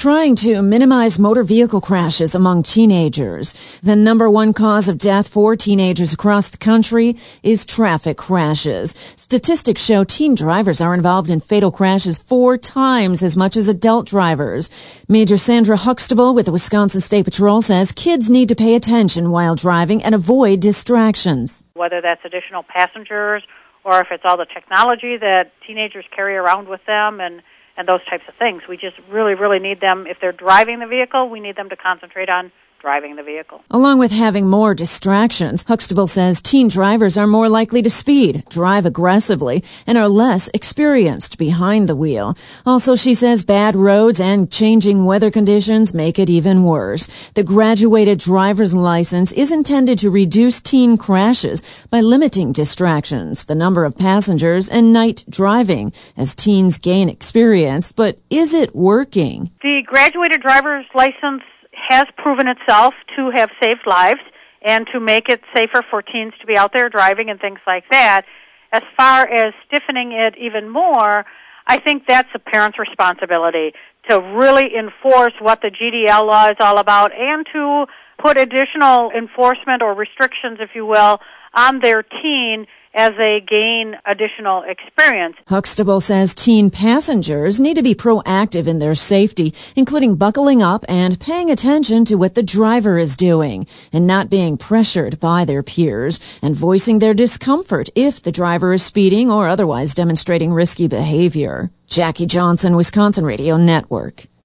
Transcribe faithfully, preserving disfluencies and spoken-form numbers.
trying to minimize motor vehicle crashes among teenagers. The number one cause of death for teenagers across the country is traffic crashes. Statistics show teen drivers are involved in fatal crashes four times as much as adult drivers. Major Sandra Huxtable with the Wisconsin State Patrol says kids need to pay attention while driving and avoid distractions. Whether that's additional passengers or if it's all the technology that teenagers carry around with them and and those types of things. We just really, really need them. If they're driving the vehicle, we need them to concentrate on driving the vehicle. Along with having more distractions, Huxtable says teen drivers are more likely to speed, drive aggressively, and are less experienced behind the wheel. Also, she says bad roads and changing weather conditions make it even worse. The graduated driver's license is intended to reduce teen crashes by limiting distractions, the number of passengers, and night driving as teens gain experience. But is it working? The graduated driver's license has proven itself to have saved lives and to make it safer for teens to be out there driving and things like that. As far as stiffening it even more, I think that's a parent's responsibility to really enforce what the G D L law is all about and to put additional enforcement or restrictions, if you will, on their teen as they gain additional experience. Huxtable says teen passengers need to be proactive in their safety, including buckling up and paying attention to what the driver is doing and not being pressured by their peers and voicing their discomfort if the driver is speeding or otherwise demonstrating risky behavior. Jackie Johnson, Wisconsin Radio Network.